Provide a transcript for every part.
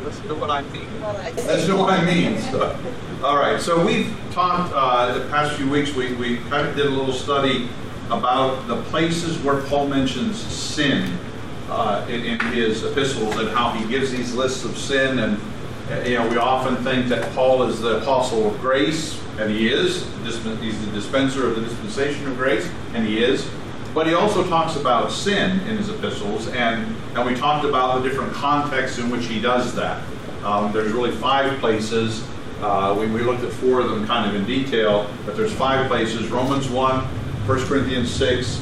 Listen to what I mean. That's what I mean. So, all right, so we've talked the past few weeks, we kind of did a little study about the places where Paul mentions sin in his epistles and how he gives these lists of sin. And we often think that Paul is the apostle of grace, and he is. He's the dispenser of the dispensation of grace, and he is. But he also talks about sin in his epistles, and we talked about the different contexts in which he does that. There's really 5 places. We looked at 4 of them kind of in detail, but there's 5 places: Romans 1, 1 Corinthians 6,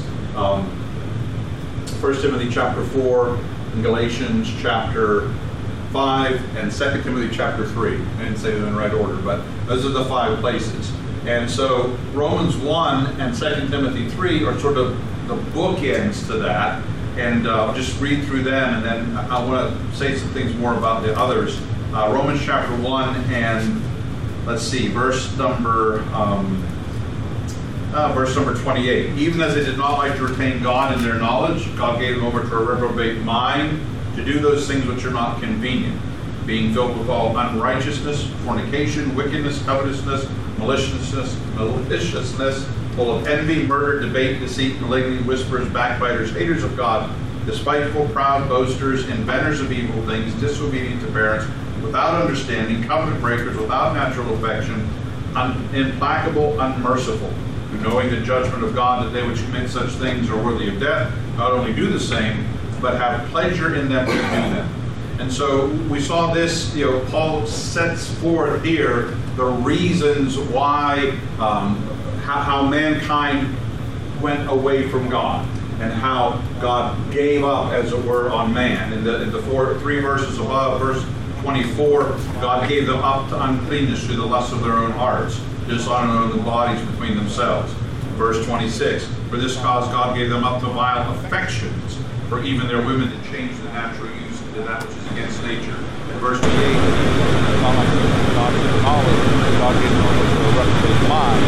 1 Timothy chapter 4, and Galatians chapter 5, and 2 Timothy chapter 3. I didn't say them in the right order, but those are the 5 places. And so Romans 1 and 2 Timothy 3 are sort of the bookends to that. And I'll just read through them, and then I want to say some things more about the others. Romans chapter 1 and, let's see, verse number 28. Even as they did not like to retain God in their knowledge, God gave them over to a reprobate mind to do those things which are not convenient, being filled with all unrighteousness, fornication, wickedness, covetousness, maliciousness, full of envy, murder, debate, deceit, malignity, whisperers, backbiters, haters of God, despiteful, proud, boasters, inventors of evil things, disobedient to parents, without understanding, covenant breakers, without natural affection, implacable, unmerciful, who knowing the judgment of God that they which commit such things are worthy of death, not only do the same, but have pleasure in them to do them. And so we saw this, Paul sets forth here the reasons why, how mankind went away from God, and how God gave up, as it were, on man. In the 3 verses above, verse 24, God gave them up to uncleanness through the lust of their own hearts, dishonoring the bodies between themselves. Verse 26, for this cause God gave them up to vile affections, for even their women to change the natural use to that which is against nature. And verse 28, God gave them over to a reprobate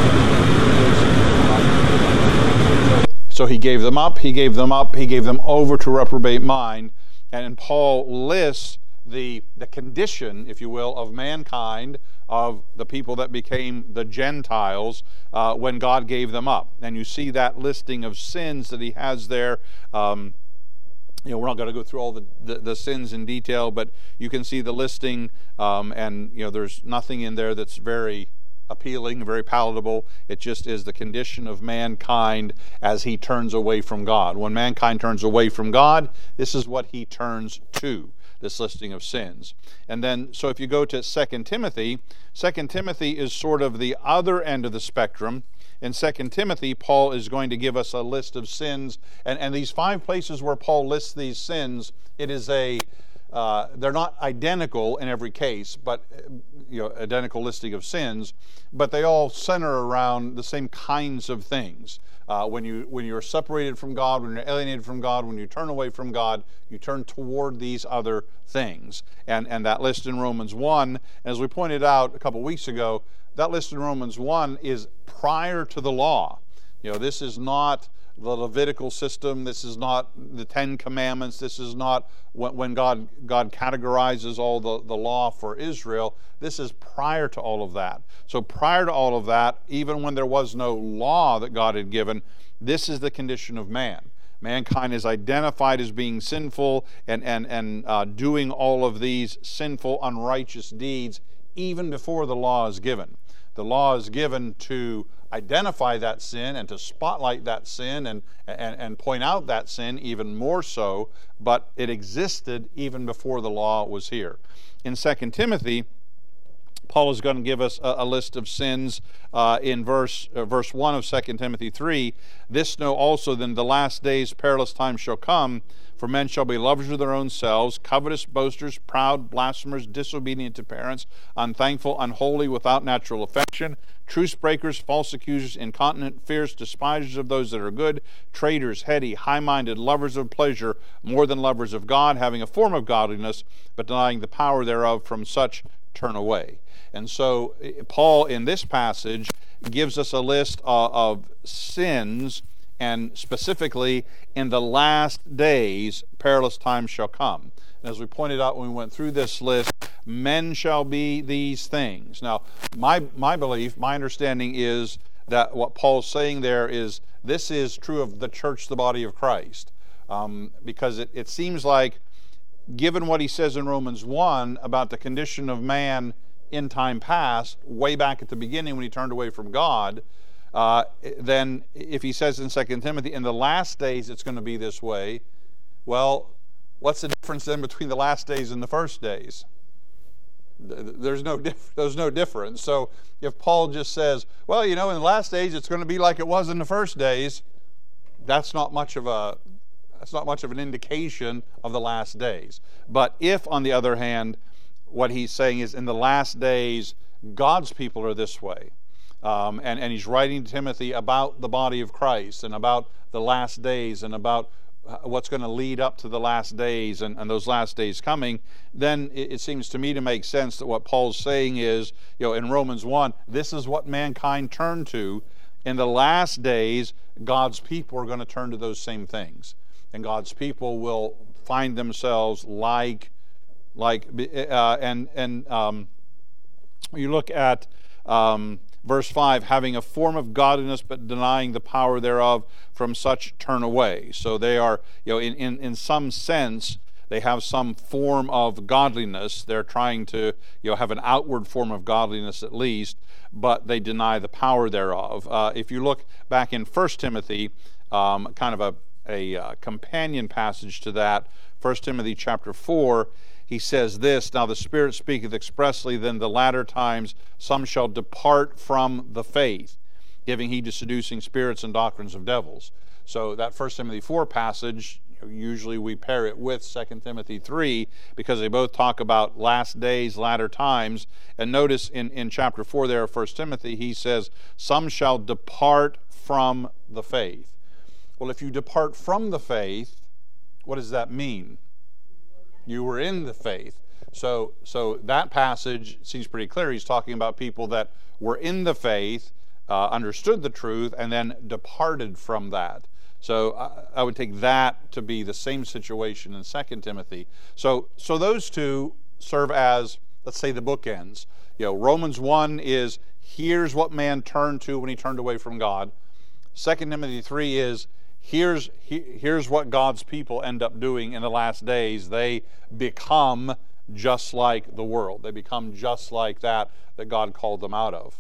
mind. So he gave them up, he gave them over to reprobate mind. And Paul lists the condition, if you will, of mankind, of the people that became the Gentiles when God gave them up. And you see that listing of sins that he has there. We're not going to go through all the sins in detail, but you can see the listing, and there's nothing in there that's very appealing, very palatable. It just is the condition of mankind as he turns away from God. When mankind turns away from God, this is what he turns to, this listing of sins. And then, so if you go to 2 Timothy is sort of the other end of the spectrum. In 2 Timothy, Paul is going to give us a list of sins, and these 5 places where Paul lists these sins, it is they're not identical in every case, but identical listing of sins, but they all center around the same kinds of things. When you're separated from God, when you're alienated from God, when you turn away from God, you turn toward these other things. And that list in Romans 1, as we pointed out a couple weeks ago, that list in Romans 1 is prior to the law. This is not the Levitical system. This is not the 10 Commandments. This is not when God categorizes all the law for Israel. This is prior to all of that. So prior to all of that, even when there was no law that God had given, this is the condition of man. Mankind is identified as being sinful and doing all of these sinful, unrighteous deeds even before the law is given. The law is given to identify that sin and to spotlight that sin and point out that sin even more so, but it existed even before the law was here. In 2 Timothy, Paul is going to give us a list of sins in verse 1 of 2 Timothy 3. This know also that in the last days perilous times shall come, for men shall be lovers of their own selves, covetous, boasters, proud, blasphemers, disobedient to parents, unthankful, unholy, without natural affection, truce breakers, false accusers, incontinent, fierce, despisers of those that are good, traitors, heady, high-minded, lovers of pleasure more than lovers of God, having a form of godliness, but denying the power thereof. From such turn away. And so Paul in this passage gives us a list of sins, and specifically in the last days perilous times shall come. And as we pointed out when we went through this list, men shall be these things. Now, my belief, my understanding is that what Paul's saying there is this is true of the church, the body of Christ. Because it seems like, given what he says in Romans 1 about the condition of man in time past, way back at the beginning when he turned away from God, then if he says in 2 Timothy, in the last days it's going to be this way, well, what's the difference then between the last days and the first days? There's no difference. So if Paul just says, well, in the last days it's going to be like it was in the first days, that's not much of an indication of the last days. But if, on the other hand, what he's saying is in the last days, God's people are this way, and he's writing to Timothy about the body of Christ and about the last days and about what's going to lead up to the last days and those last days coming, then it seems to me to make sense that what Paul's saying is, in Romans 1, this is what mankind turned to. In the last days, God's people are going to turn to those same things. And God's people will find themselves you look at verse 5, having a form of godliness but denying the power thereof, from such turn away. So they are, in some sense, they have some form of godliness. They're trying to, have an outward form of godliness at least, but they deny the power thereof. If you look back in 1 Timothy, kind of a companion passage to that, 1 Timothy chapter 4, he says this, now the Spirit speaketh expressly, then the latter times some shall depart from the faith, giving heed to seducing spirits and doctrines of devils. So that 1 Timothy 4 passage, usually we pair it with 2 Timothy 3, because they both talk about last days, latter times. And notice in chapter 4 there of 1 Timothy, he says, some shall depart from the faith. Well, if you depart from the faith, what does that mean? You were in the faith. So that passage seems pretty clear. He's talking about people that were in the faith, understood the truth, and then departed from that. So I would take that to be the same situation in 2 Timothy. So those two serve as, let's say, the bookends. Romans 1 is, here's what man turned to when he turned away from God. 2 Timothy 3 is, here's what God's people end up doing in the last days. They become just like the world. They become just like that God called them out of.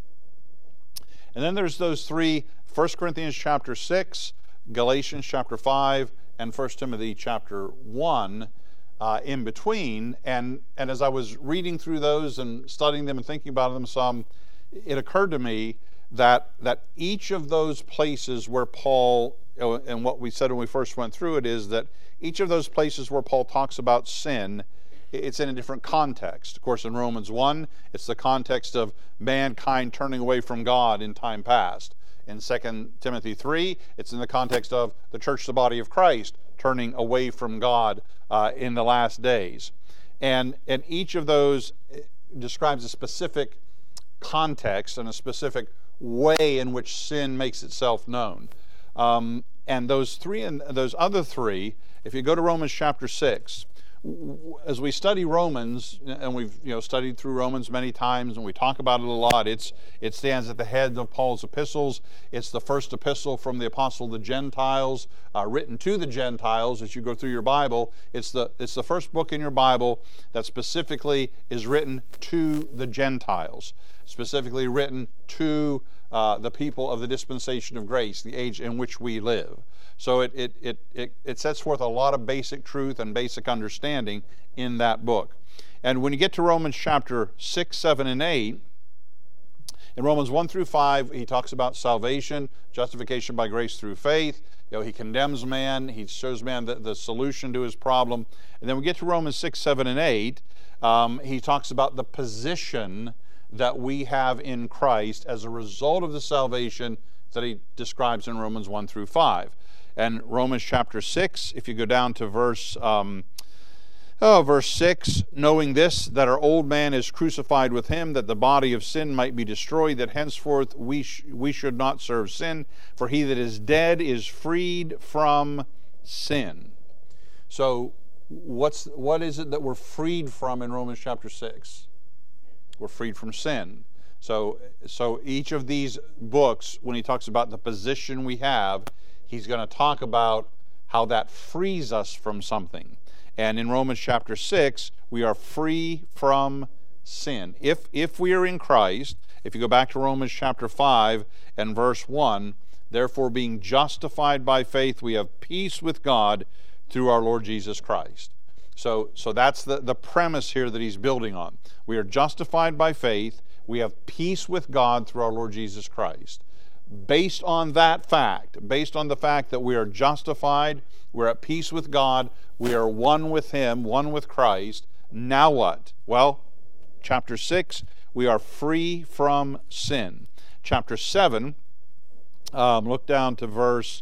And then there's those three, 1 Corinthians chapter 6, Galatians chapter 5, and 1 Timothy chapter 1 in between. And as I was reading through those and studying them and thinking about them some, it occurred to me that each of those places where Paul, and what we said when we first went through it, is that each of those places where Paul talks about sin, it's in a different context. Of course, in Romans 1, it's the context of mankind turning away from God in time past. In 2 Timothy 3, it's in the context of the church, the body of Christ, turning away from God in the last days. And each of those describes a specific context and a specific way in which sin makes itself known. And those other three, if you go to Romans chapter 6, as we study Romans, and we've studied through Romans many times, and we talk about it a lot, it stands at the head of Paul's epistles. It's the first epistle from the apostle to the Gentiles, written to the Gentiles. As you go through your Bible, it's the first book in your Bible that specifically is written to the Gentiles, specifically written to the people of the dispensation of grace, the age in which we live. So it sets forth a lot of basic truth and basic understanding in that book. And when you get to Romans chapter 6, 7, and 8, in Romans 1 through 5, he talks about salvation, justification by grace through faith. He condemns man. He shows man the solution to his problem. And then we get to Romans 6, 7, and 8. He talks about the position that we have in Christ as a result of the salvation that he describes in Romans 1 through 5. And Romans chapter 6, if you go down to verse 6, knowing this, that our old man is crucified with him, that the body of sin might be destroyed, that henceforth we should not serve sin, for he that is dead is freed from sin. So what is it that we're freed from in Romans chapter 6? We're freed from sin. So each of these books, when he talks about the position we have, he's going to talk about how that frees us from something. And in Romans chapter 6, we are free from sin. If we are in Christ, if you go back to Romans chapter 5 and verse 1, therefore being justified by faith, we have peace with God through our Lord Jesus Christ. So that's the premise here that he's building on. We are justified by faith. We have peace with God through our Lord Jesus Christ. Based on that fact, based on the fact that we are justified, we're at peace with God, we are one with Him, one with Christ, now what? Well, chapter 6, we are free from sin. Chapter 7, look down to verse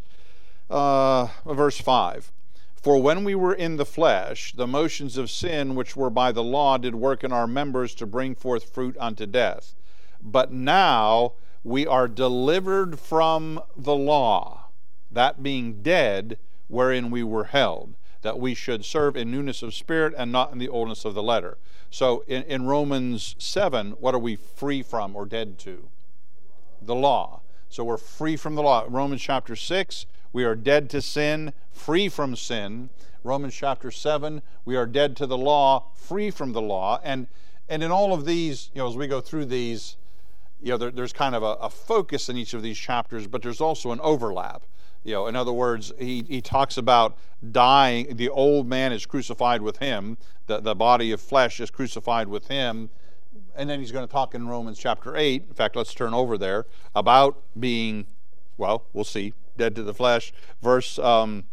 5. For when we were in the flesh, the motions of sin which were by the law did work in our members to bring forth fruit unto death. But now we are delivered from the law, that being dead wherein we were held, that we should serve in newness of spirit and not in the oldness of the letter. So in Romans 7, what are we free from or dead to? The law. So we're free from the law. Romans chapter 6, we are dead to sin, free from sin. Romans chapter 7, we are dead to the law, free from the law. And in all of these, as we go through these, there's kind of a focus in each of these chapters, but there's also an overlap. In other words, he talks about dying. The old man is crucified with him. The body of flesh is crucified with him. And then he's going to talk in Romans chapter 8. In fact, let's turn over there about being, we'll see, dead to the flesh. Verse 6,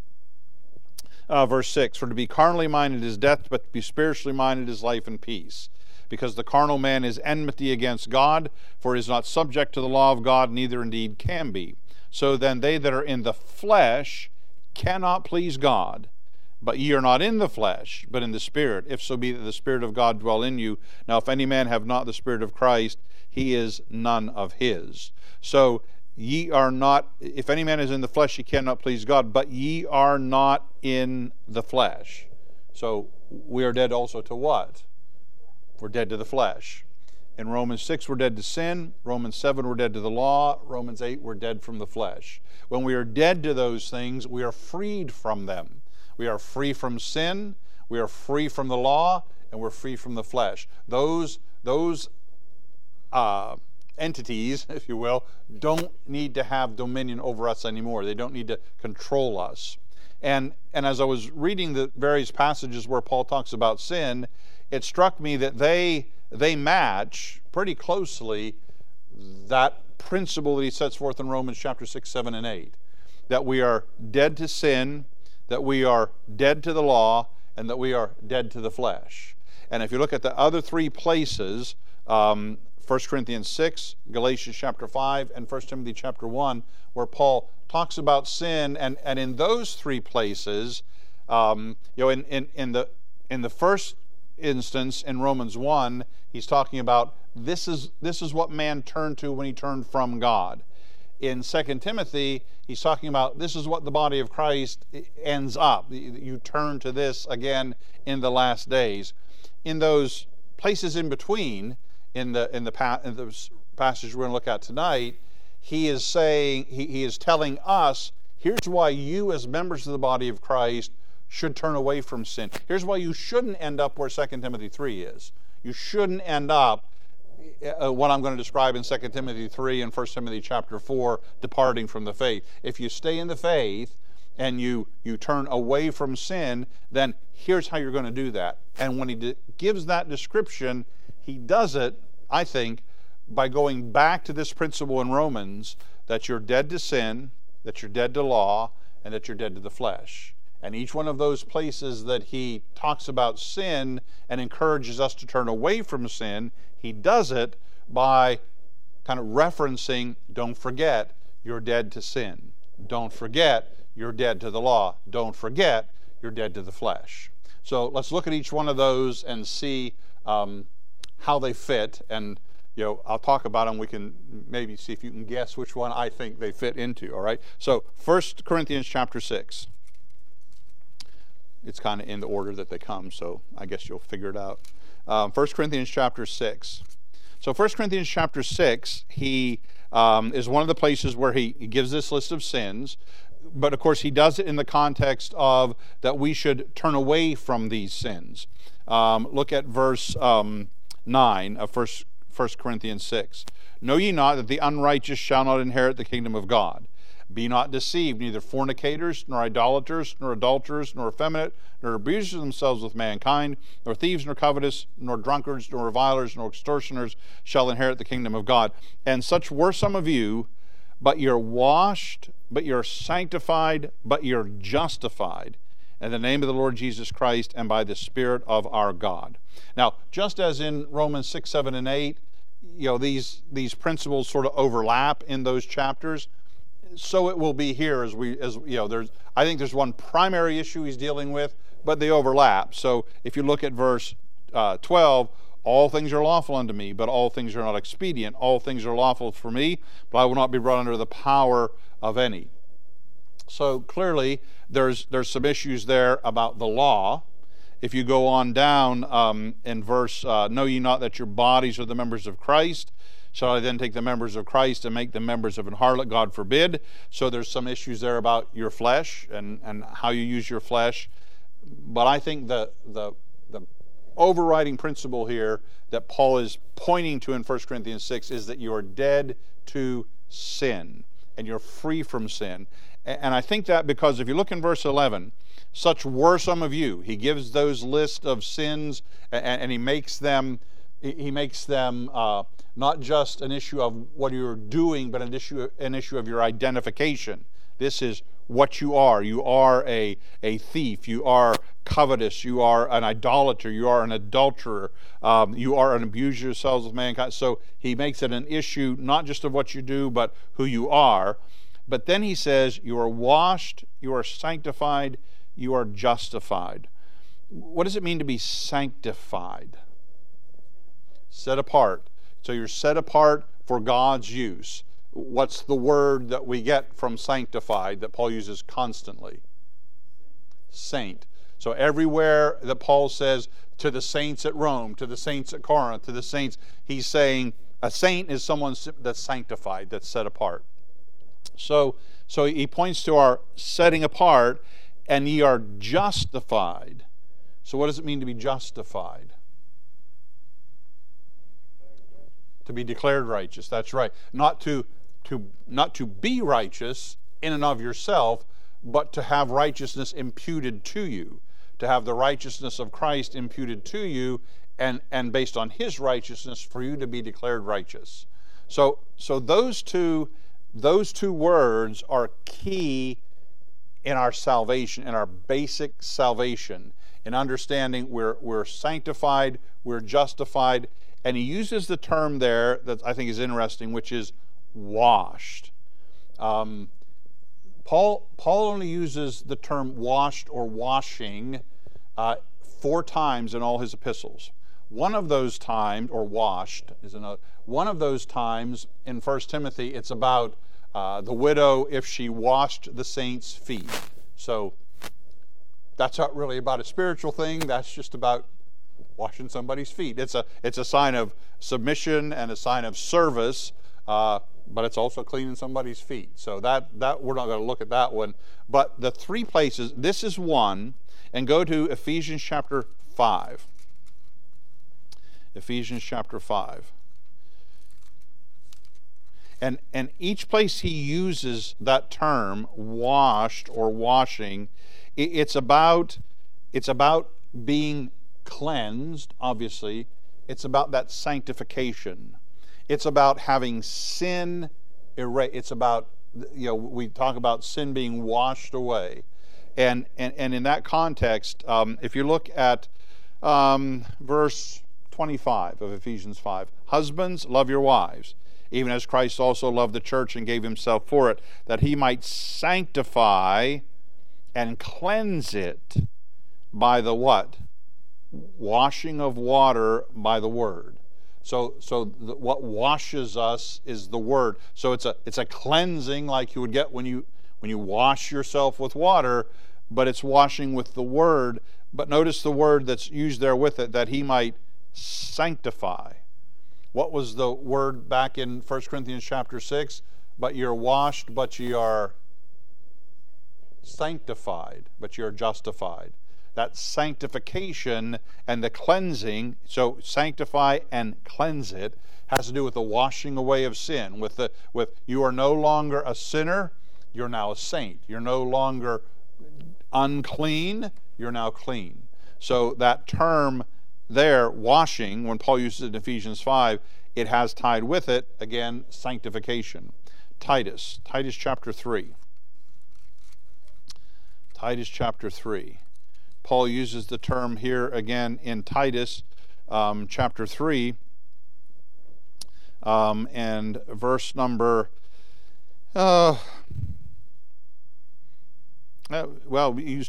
for to be carnally minded is death, but to be spiritually minded is life and peace. Because the carnal man is enmity against God, for he is not subject to the law of God, neither indeed can be. So then they that are in the flesh cannot please God. But ye are not in the flesh, but in the Spirit, if so be that the Spirit of God dwell in you. Now if any man have not the Spirit of Christ, he is none of his. So ye are not, if any man is in the flesh, he cannot please God, but ye are not in the flesh. So we are dead also to what? We're dead to the flesh. In Romans 6, we're dead to sin. Romans 7, we're dead to the law. Romans 8, we're dead from the flesh. When we are dead to those things, we are freed from them. We are free from sin, we are free from the law, and we're free from the flesh. Those entities, if you will, don't need to have dominion over us anymore. They don't need to control us. And as I was reading the various passages where Paul talks about sin, it struck me that they match pretty closely that principle that he sets forth in Romans chapter 6, 7, and 8. That we are dead to sin, that we are dead to the law, and that we are dead to the flesh. And if you look at the other three places, 1 Corinthians 6, Galatians chapter 5, and 1 Timothy chapter 1, where Paul talks about sin, and in those three places, in the first instance in Romans 1, he's talking about this is what man turned to when he turned from God. In 2 Timothy, he's talking about this is what the body of Christ ends up. You turn to this again in the last days. In those places in between, in the passage we're going to look at tonight, he is saying, he is telling us, here's why you as members of the body of Christ should turn away from sin. Here's why you shouldn't end up where 2 Timothy 3 is. You shouldn't end up what I'm going to describe in 2 Timothy 3 and 1 Timothy chapter 4, departing from the faith. If you stay in the faith and you turn away from sin, then here's how you're going to do that. And when he gives that description, he does it, I think, by going back to this principle in Romans that you're dead to sin, that you're dead to law, and that you're dead to the flesh. And each one of those places that he talks about sin and encourages us to turn away from sin, he does it by kind of referencing, don't forget, you're dead to sin. Don't forget, you're dead to the law. Don't forget, you're dead to the flesh. So let's look at each one of those and see how they fit. And I'll talk about them. We can maybe see if you can guess which one I think they fit into, all right? So 1 Corinthians chapter 6. it's kind of in the order that they come, so I guess you'll figure it out. 1 Corinthians chapter 6. So 1 Corinthians chapter 6, he is one of the places where he gives this list of sins, but of course he does it in the context of that we should turn away from these sins. Look at verse 9 of 1 Corinthians 6. Know ye not that the unrighteous shall not inherit the kingdom of God? Be not deceived, neither fornicators, nor idolaters, nor adulterers, nor effeminate, nor abusers of themselves with mankind, nor thieves, nor covetous, nor drunkards, nor revilers, nor extortioners shall inherit the kingdom of God. And such were some of you, but you're washed, but you're sanctified, but you're justified in the name of the Lord Jesus Christ and by the Spirit of our God. Now, just as in Romans 6, 7, and 8, these principles sort of overlap in those chapters, so it will be here I think there's one primary issue he's dealing with, but they overlap. So if you look at verse 12, all things are lawful unto me, but all things are not expedient. All things are lawful for me, but I will not be brought under the power of any. So clearly there's some issues there about the law. If you go on down in verse, know ye not that your bodies are the members of Christ? Shall I then take the members of Christ and make them members of an harlot? God forbid. So there's some issues there about your flesh and how you use your flesh. But I think the overriding principle here that Paul is pointing to in 1 Corinthians 6 is that you are dead to sin and you're free from sin. And I think that because if you look in verse 11, such were some of you. He gives those lists of sins and he makes them not just an issue of what you're doing, but an issue of your identification. This is what you are. You are a thief. You are covetous. You are an idolater. You are an adulterer. You are an abuser of yourselves with mankind. So he makes it an issue not just of what you do, but who you are. But then he says, you are washed, you are sanctified, you are justified. What does it mean to be sanctified? Set apart. So you're set apart for God's use. What's the word that we get from sanctified that Paul uses constantly? Saint. So everywhere that Paul says to the saints at Rome, to the saints at Corinth, to the saints, he's saying a saint is someone that's sanctified, that's set apart. So he points to our setting apart, and ye are justified. So what does it mean to be justified? To be declared righteous, that's right. Not to be righteous in and of yourself, but to have righteousness imputed to you. To have the righteousness of Christ imputed to you, and based on his righteousness, for you to be declared righteous. So those two words are key in our salvation, in our basic salvation, in understanding we're sanctified, we're justified, and he uses the term there that I think is interesting, which is washed. Paul only uses the term washed or washing 4 times in all his epistles. One of those times, or washed, is another. One of those times in 1 Timothy, it's about the widow if she washed the saints' feet. So that's not really about a spiritual thing. That's just about washing somebody's feet. It's a sign of submission and a sign of service, but it's also cleaning somebody's feet. So that we're not going to look at that one. But the 3 places, this is one, and go to Ephesians chapter 5. Ephesians chapter 5. And each place he uses that term, washed or washing, it's about being cleansed, obviously. It's about that sanctification. It's about having sin erased. It's about, we talk about sin being washed away. And in that context, if you look at verse 25 of Ephesians 5, husbands, love your wives, even as Christ also loved the church and gave himself for it, that he might sanctify and cleanse it by the what? Washing of water by the word. So what washes us is the word. So it's a cleansing like you would get when you wash yourself with water. but it's washing with the Word. But notice the word that's used there with it, that he might sanctify. What was the word back in 1 Corinthians chapter 6? But you're washed, but ye are sanctified, but you're justified. That sanctification and the cleansing, so sanctify and cleanse it, has to do with the washing away of sin. With you are no longer a sinner, you're now a saint. You're no longer unclean, you're now clean. So that term there, washing, when Paul uses it in Ephesians 5, it has tied with it, again, sanctification. Titus chapter 3. Titus chapter 3. Paul uses the term here again in Titus chapter 3 and verse number he's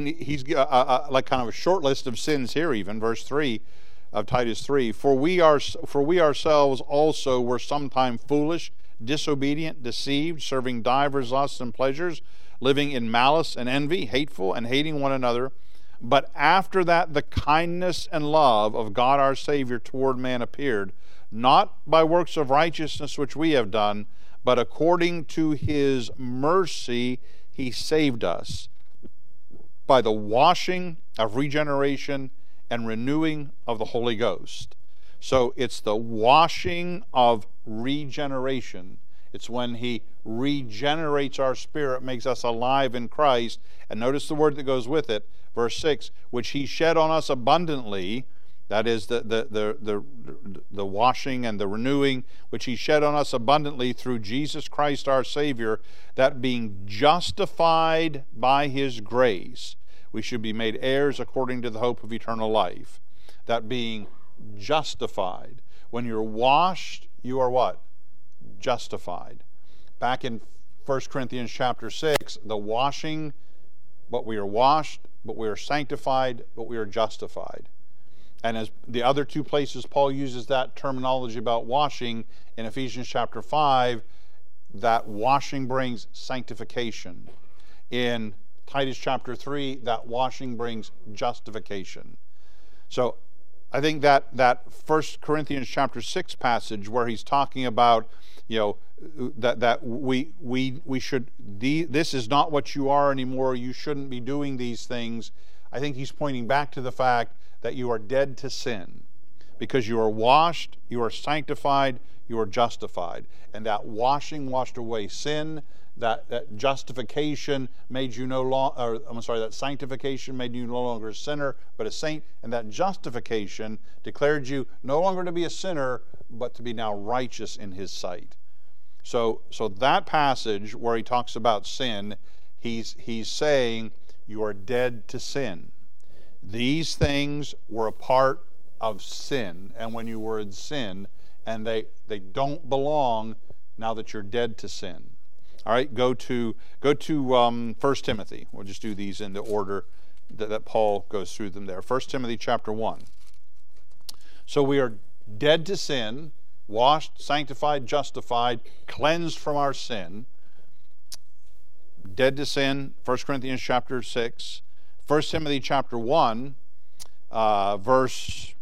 like kind of a short list of sins here, even verse 3 of Titus 3. For we ourselves also were sometime foolish, disobedient, deceived, serving divers lusts and pleasures, living in malice and envy, hateful and hating one another. But after that the kindness and love of God our Savior toward man appeared, not by works of righteousness which we have done, but according to his mercy he saved us by the washing of regeneration and renewing of the Holy Ghost. So it's the washing of regeneration. It's when he regenerates our spirit, makes us alive in Christ. And notice the word that goes with it, verse 6, which he shed on us abundantly. That is the washing and the renewing, which he shed on us abundantly through Jesus Christ our Savior, that being justified by his grace, we should be made heirs according to the hope of eternal life. That being justified. When you're washed, you are what? Justified. Back in 1 Corinthians chapter 6, the washing, but we are washed, but we are sanctified, but we are justified. And as the other two places Paul uses that terminology about washing, in Ephesians chapter 5, that washing brings sanctification. In Titus chapter 3, that washing brings justification. So I think that 1 Corinthians chapter 6 passage where he's talking about, that we should, this is not what you are anymore, you shouldn't be doing these things. I think he's pointing back to the fact that you are dead to sin. Because you are washed, you are sanctified, you are justified. And that washing washed away sin. That justification made you that sanctification made you no longer a sinner, but a saint. And that justification declared you no longer to be a sinner, but to be now righteous in his sight. So that passage where he talks about sin, he's saying you are dead to sin. These things were a part of sin, and when you were in sin, and they don't belong now that you're dead to sin. All right, go to 1 Timothy. We'll just do these in the order that Paul goes through them there. 1 Timothy chapter 1. So we are dead to sin, washed, sanctified, justified, cleansed from our sin. Dead to sin, 1 Corinthians chapter 6. 1 Timothy chapter 1, verse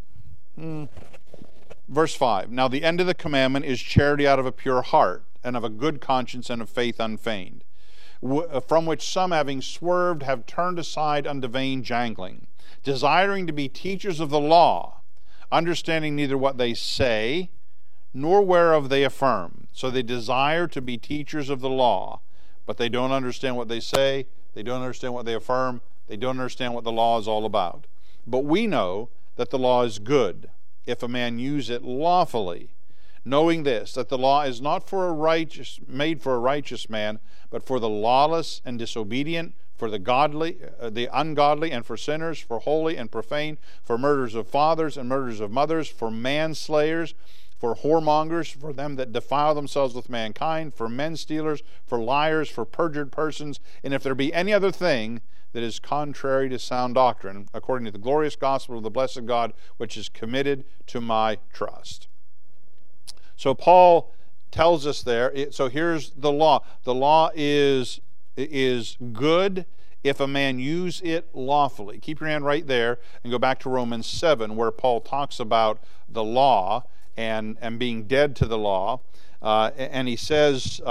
5. Now the end of the commandment is charity out of a pure heart, and of a good conscience, and of faith unfeigned, from which some, having swerved, have turned aside unto vain jangling, desiring to be teachers of the law, understanding neither what they say, nor whereof they affirm. So they desire to be teachers of the law, but they don't understand what they say, they don't understand what they affirm, they don't understand what the law is all about. But we know that the law is good, if a man use it lawfully, knowing this, that the law is not made for a righteous man, but for the lawless and disobedient, for the ungodly, and for sinners, for holy and profane, for murderers of fathers and murderers of mothers, for manslayers, for whoremongers, for them that defile themselves with mankind, for men stealers, for liars, for perjured persons, and if there be any other thing that is contrary to sound doctrine, according to the glorious gospel of the blessed God, which is committed to my trust. So Paul tells us there, so here's the law. The law is good if a man use it lawfully. Keep your hand right there and go back to Romans 7, where Paul talks about the law and being dead to the law. And he says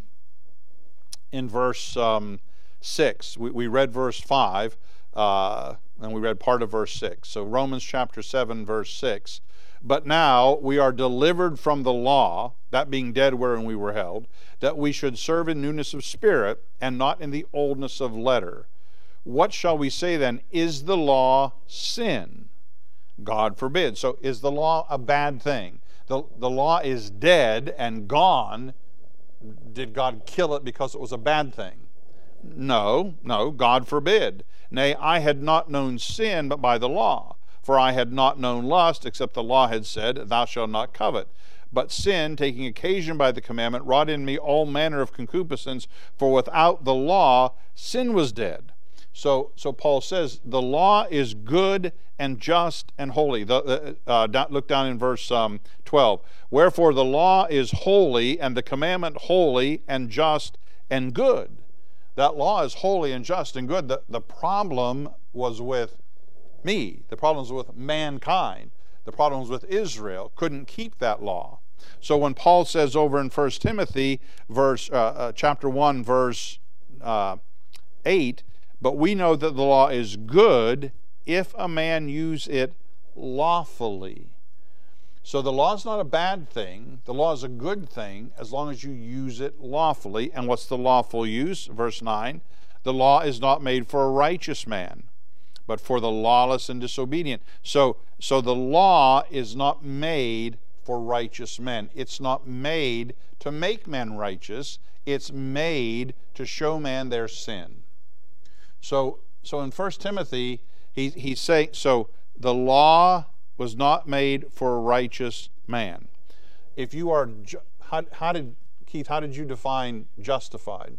in verse 6, we read verse 5, and we read part of verse 6. So Romans chapter 7, verse 6. But now we are delivered from the law, that being dead wherein we were held, that we should serve in newness of spirit and not in the oldness of letter. What shall we say then? Is the law sin? God forbid. So is the law a bad thing? The law is dead and gone. Did God kill it because it was a bad thing? No, God forbid. Nay, I had not known sin but by the law. For I had not known lust, except the law had said, Thou shalt not covet. But sin, taking occasion by the commandment, wrought in me all manner of concupiscence, for without the law sin was dead. So Paul says, the law is good and just and holy. Look down in verse 12. Wherefore the law is holy, and the commandment holy and just and good. That law is holy and just and good. The problem was with me. The problems with mankind. The problems with Israel. Couldn't keep that law. So when Paul says over in 1 Timothy chapter 1 verse 8, but we know that the law is good if a man use it lawfully. So the law is not a bad thing. The law is a good thing as long as you use it lawfully. And what's the lawful use? Verse 9, the law is not made for a righteous man, but for the lawless and disobedient. So the law is not made for righteous men. It's not made to make men righteous. It's made to show man their sin. So in 1 Timothy, he's saying, so the law was not made for a righteous man. If you are, how did you define justified?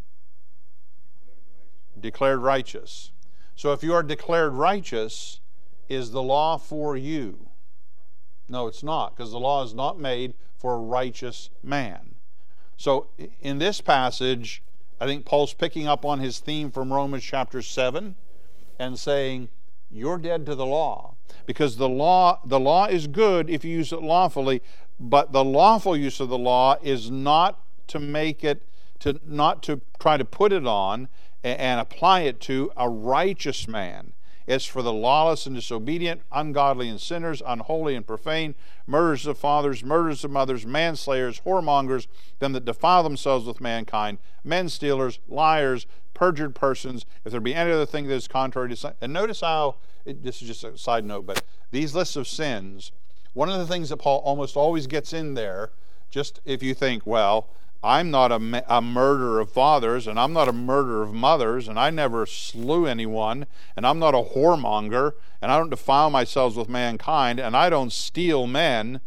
Declared righteous. So if you are declared righteous, is the law for you? No, it's not, because the law is not made for a righteous man. So in this passage, I think Paul's picking up on his theme from Romans chapter 7 and saying, you're dead to the law. Because the law is good if you use it lawfully, but the lawful use of the law is not to make it, not to try to put it on and apply it to a righteous man. It's for the lawless and disobedient, ungodly and sinners, unholy and profane, murderers of fathers, murderers of mothers, manslayers, whoremongers, them that defile themselves with mankind, men stealers, liars, perjured persons, if there be any other thing that is contrary to sin. And notice how, this is just a side note, but these lists of sins, one of the things that Paul almost always gets in there, just if you think, well, I'm not a murderer of fathers, and I'm not a murderer of mothers, and I never slew anyone, and I'm not a whoremonger, and I don't defile myself with mankind, and I don't steal men.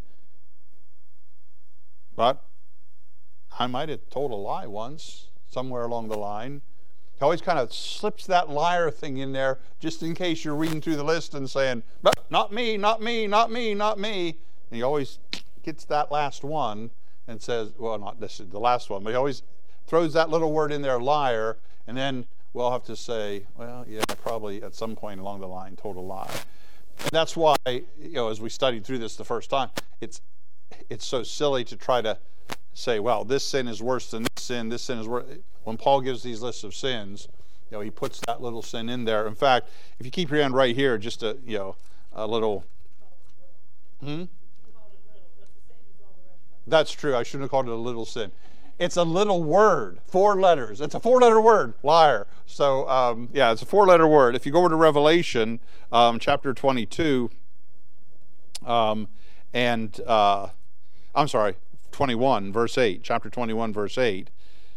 But I might have told a lie once, somewhere along the line. He always kind of slips that liar thing in there, just in case you're reading through the list and saying, but not me, not me, not me, not me. And he always gets that last one and says, well, not this is the last one, but he always throws that little word in there, liar, and then we'll have to say, well, yeah, I probably at some point along the line told a lie. And that's why, as we studied through this the first time, it's so silly to try to say, well, this sin is worse than this sin is worse. When Paul gives these lists of sins, he puts that little sin in there. In fact, if you keep your hand right here, just a little. That's true. I shouldn't have called it a little sin. It's a little word, 4 letters. It's a 4-letter word, liar. So, it's a 4-letter word. If you go over to Revelation, chapter 22, 21, verse 8. Chapter 21, verse 8.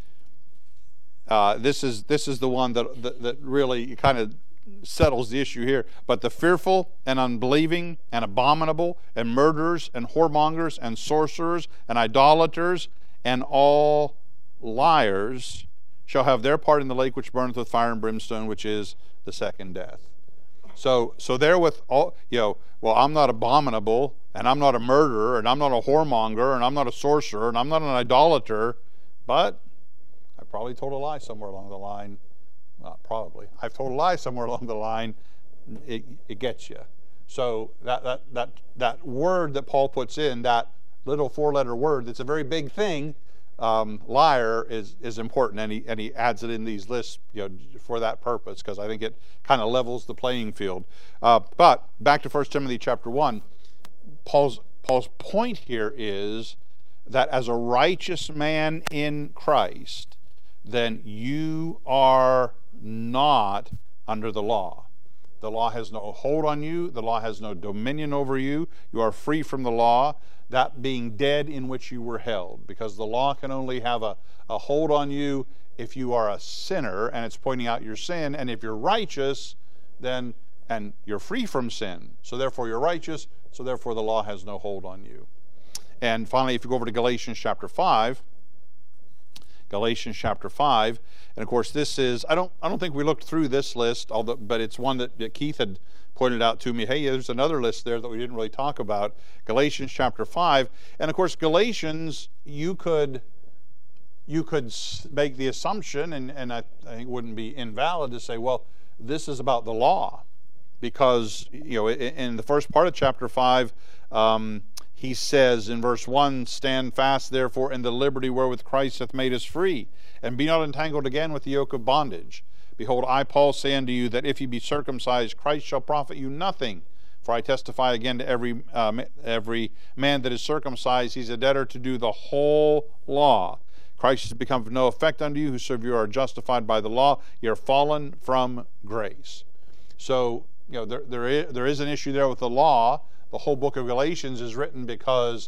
This is the one that really kind of settles the issue here. But the fearful and unbelieving and abominable and murderers and whoremongers and sorcerers and idolaters and all liars shall have their part in the lake which burneth with fire and brimstone, which is the second death. So there with all, well, I'm not abominable, and I'm not a murderer, and I'm not a whoremonger, and I'm not a sorcerer, and I'm not an idolater, but I probably told a lie somewhere along the line Well, probably. I've told a lie somewhere along the line. It gets you. So that word that Paul puts in, that little four-letter word, that's a very big thing. Liar is important, and he adds it in these lists, for that purpose, because I think it kind of levels the playing field. But back to 1 Timothy chapter 1, Paul's point here is that as a righteous man in Christ, then you are not under the law. The law has no hold on you. The law has no dominion over you. You are free from the law, that being dead in which you were held, because the law can only have a hold on you if you are a sinner and it's pointing out your sin, and if you're righteous, then and you're free from sin. So therefore you're righteous, so therefore the law has no hold on you. And finally, if you go over to Galatians chapter 5, and of course this is, I don't think we looked through this list, but it's one that Keith had pointed out to me. Hey, there's another list there that we didn't really talk about. Galatians chapter 5. And of course Galatians, you could make the assumption, and I think it wouldn't be invalid to say, well, this is about the law. Because, in the first part of chapter 5, he says in verse 1, "Stand fast, therefore, in the liberty wherewith Christ hath made us free, and be not entangled again with the yoke of bondage. Behold, I, Paul, say unto you, that if ye be circumcised, Christ shall profit you nothing. For I testify again to every man that is circumcised, he's a debtor to do the whole law. Christ has become of no effect unto you, whosoever you are justified by the law, ye are fallen from grace." So, there is an issue there with the law. The whole book of Galatians is written because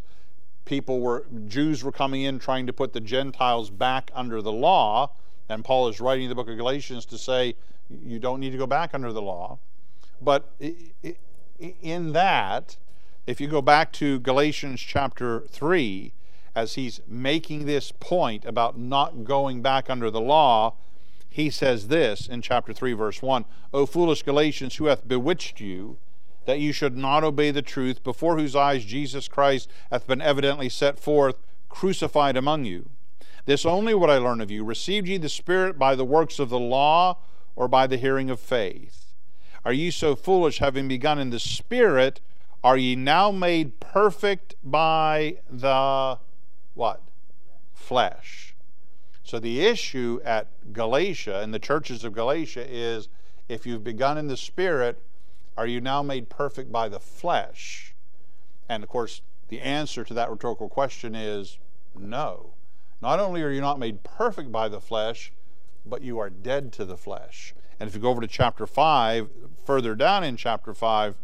Jews were coming in trying to put the Gentiles back under the law, and Paul is writing the book of Galatians to say, you don't need to go back under the law. But in that, if you go back to Galatians chapter 3, as he's making this point about not going back under the law, he says this in chapter 3, verse 1, "O foolish Galatians, who hath bewitched you, that you should not obey the truth, before whose eyes Jesus Christ hath been evidently set forth, crucified among you? This only would I learn of you, received ye the Spirit by the works of the law, or by the hearing of faith? Are ye so foolish, having begun in the Spirit, are ye now made perfect by the," what? Flesh. So the issue at Galatia, and the churches of Galatia, is if you've begun in the Spirit, are you now made perfect by the flesh? And of course, the answer to that rhetorical question is no. Not only are you not made perfect by the flesh, but you are dead to the flesh. And if you go over to chapter 5, further down in chapter 5,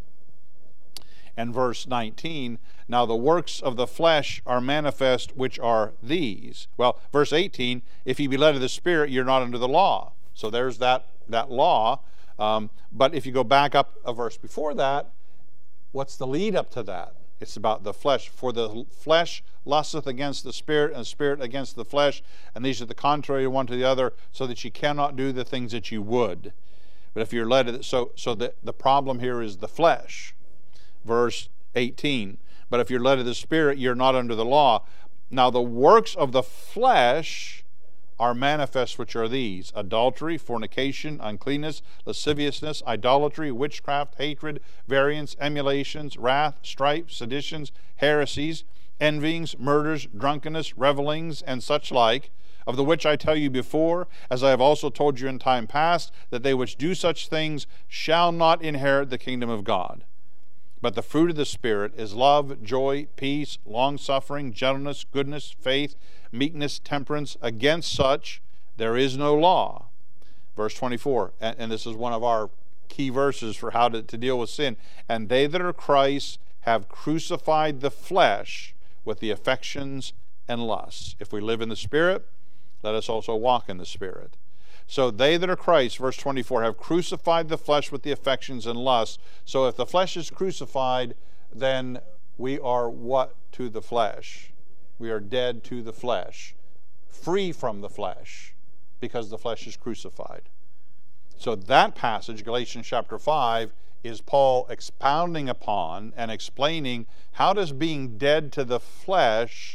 and verse 19, "Now the works of the flesh are manifest, which are these." Well, verse 18, "If ye be led of the Spirit, you're not under the law." So there's that law. But if you go back up a verse before that, what's the lead up to that? It's about the flesh. "For the flesh lusteth against the Spirit, and the Spirit against the flesh, and these are the contrary one to the other, so that ye cannot do the things that you would." But if you're led, so the problem here is the flesh. Verse 18, "But if you're led of the Spirit, you're not under the law. Now the works of the flesh are manifest, which are these: adultery, fornication, uncleanness, lasciviousness, idolatry, witchcraft, hatred, variance, emulations, wrath, strife, seditions, heresies, envyings, murders, drunkenness, revellings, and such like, of the which I tell you before, as I have also told you in time past, that they which do such things shall not inherit the kingdom of God. But the fruit of the Spirit is love, joy, peace, long-suffering, gentleness, goodness, faith, meekness, temperance. Against such there is no law." Verse 24, and this is one of our key verses for how to deal with sin. "And they that are Christ have crucified the flesh with the affections and lusts." If we live in the Spirit, let us also walk in the Spirit. So they that are Christ, verse 24, have crucified the flesh with the affections and lusts. So if the flesh is crucified, then we are what to the flesh? We are dead to the flesh, free from the flesh, because the flesh is crucified. So that passage, Galatians chapter 5, is Paul expounding upon and explaining how does being dead to the flesh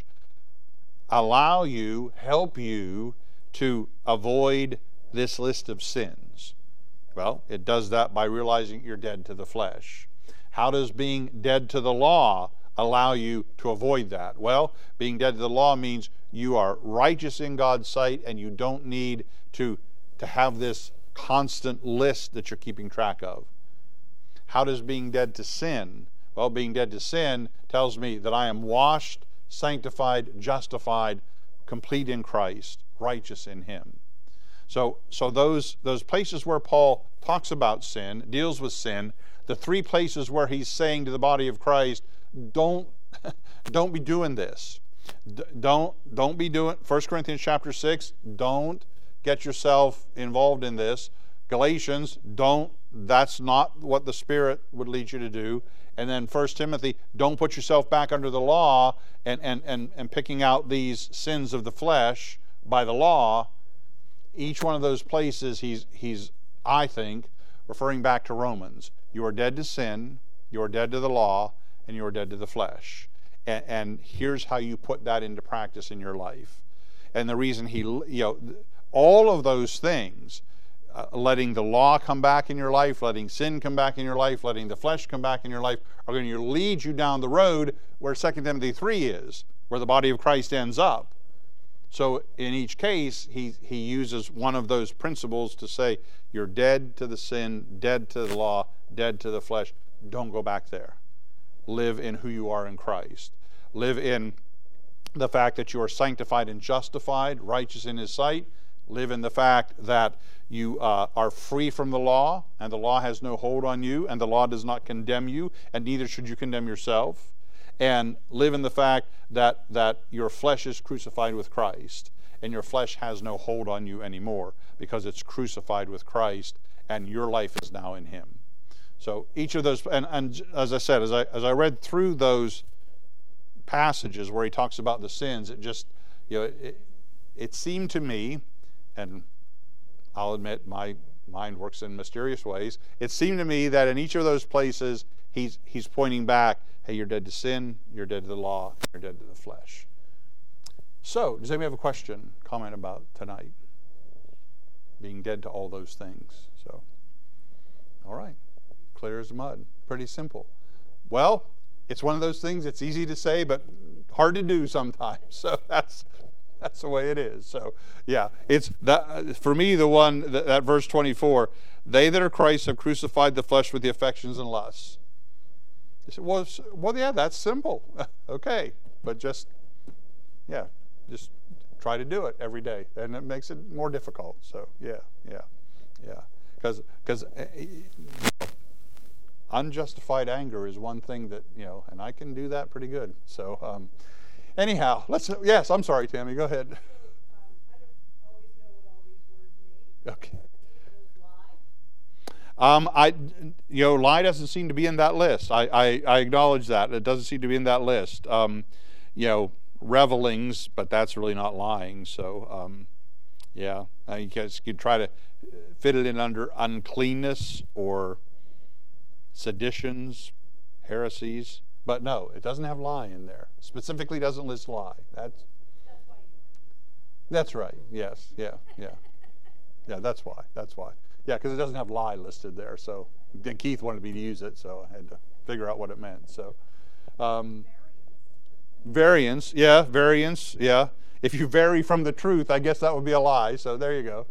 help you to avoid this list of sins. Well, it does that by realizing you're dead to the flesh. How does being dead to the law allow you to avoid that? Well, being dead to the law means you are righteous in God's sight, and you don't need to have this constant list that you're keeping track of. How does being dead to sin? Well, being dead to sin tells me that I am washed, sanctified, justified, complete in Christ, righteous in Him. So those places where Paul talks about sin, deals with sin, the three places where he's saying to the body of Christ, don't be doing this. Don't be doing 1 Corinthians chapter 6, don't get yourself involved in this. Galatians, that's not what the Spirit would lead you to do. And then 1 Timothy, don't put yourself back under the law and picking out these sins of the flesh by the law. Each one of those places he's I think referring back to Romans. You are dead to sin, you are dead to the law, and you are dead to the flesh. And here's how you put that into practice in your life. And the reason all of those things, letting the law come back in your life, letting sin come back in your life, letting the flesh come back in your life, are going to lead you down the road where 2 Timothy 3 is, where the body of Christ ends up. So in each case, he uses one of those principles to say, you're dead to the sin, dead to the law, dead to the flesh. Don't go back there. Live in who you are in Christ. Live in the fact that you are sanctified and justified, righteous in His sight. Live in the fact that you are free from the law, and the law has no hold on you, and the law does not condemn you, and neither should you condemn yourself. And live in the fact that your flesh is crucified with Christ, and your flesh has no hold on you anymore because it's crucified with Christ, and your life is now in Him. So each of those, and as I said, as I read through those passages where he talks about the sins, it just, it seemed to me, and I'll admit my mind works in mysterious ways, it seemed to me that in each of those places he's pointing back, hey, you're dead to sin, you're dead to the law, you're dead to the flesh. So, does anybody have a question, comment about tonight? Being dead to all those things. So, all right. Clear as mud. Pretty simple. Well, it's one of those things it's easy to say, but hard to do sometimes. So that's the way it is. So, yeah, it's that for me, the one, that verse 24, they that are Christ have crucified the flesh with the affections and lusts. You say, well, yeah, that's simple. Okay, but just try to do it every day, and it makes it more difficult. So, yeah, because unjustified anger is one thing that, and I can do that pretty good. So, anyhow, yes, I'm sorry, Tammy, go ahead. I don't always know what all these words mean. Okay. Lie? Lie doesn't seem to be in that list. I acknowledge that. It doesn't seem to be in that list. Revelings, but that's really not lying. So, you guys could try to fit it in under uncleanness or seditions, heresies. But no, it doesn't have lie in there. Specifically doesn't list lie. That's right. Yes. Yeah. That's why. Yeah, because it doesn't have lie listed there. So Keith wanted me to use it, so I had to figure out what it meant. So variance. Yeah. If you vary from the truth, I guess that would be a lie. So there you go.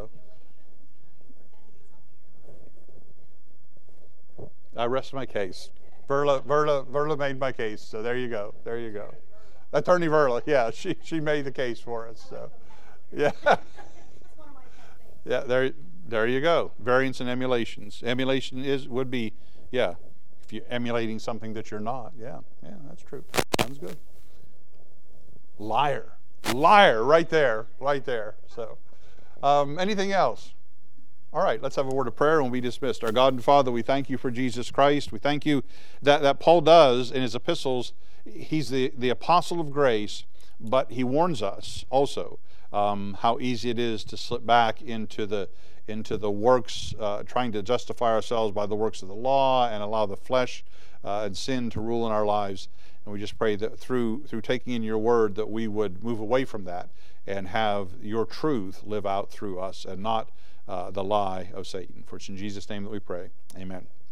I rest my case. Verla made my case, so there you go. Attorney Verla, yeah, she made the case for us. So, yeah, yeah. There you go. Variance and emulations. Emulation would be, if you're emulating something that you're not. Yeah, that's true. Sounds good. Liar, right there. So, anything else? All right, let's have a word of prayer and we'll be dismissed. Our God and Father, we thank you for Jesus Christ. We thank you that Paul does in his epistles. He's the apostle of grace, but he warns us also how easy it is to slip back into the works, trying to justify ourselves by the works of the law and allow the flesh and sin to rule in our lives. And we just pray that through taking in your word that we would move away from that and have your truth live out through us and not the lie of Satan. For it's in Jesus' name that we pray. Amen.